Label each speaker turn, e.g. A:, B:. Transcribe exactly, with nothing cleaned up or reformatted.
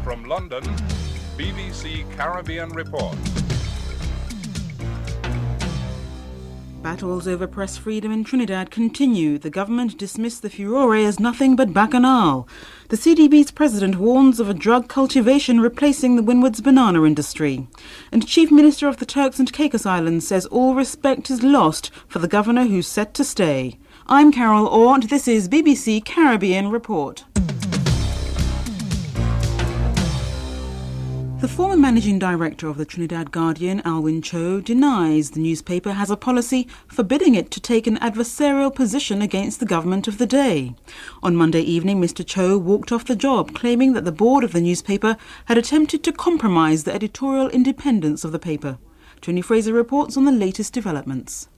A: From London, B B C Caribbean Report.
B: Battles over press freedom in Trinidad continue. The government dismissed the furore as nothing but bacchanal. The C D B's president warns of a drug cultivation replacing the Windward's banana industry. And Chief Minister of the Turks and Caicos Islands says all respect is lost for the governor who's set to stay. I'm Carol Orr and this is B B C Caribbean Report. The former managing director of the Trinidad Guardian, Alwyn Cho, denies the newspaper has a policy forbidding it to take an adversarial position against the government of the day. On Monday evening, Mister Cho walked off the job, claiming that the board of the newspaper had attempted to compromise the editorial independence of the paper. Tony Fraser reports on the latest developments.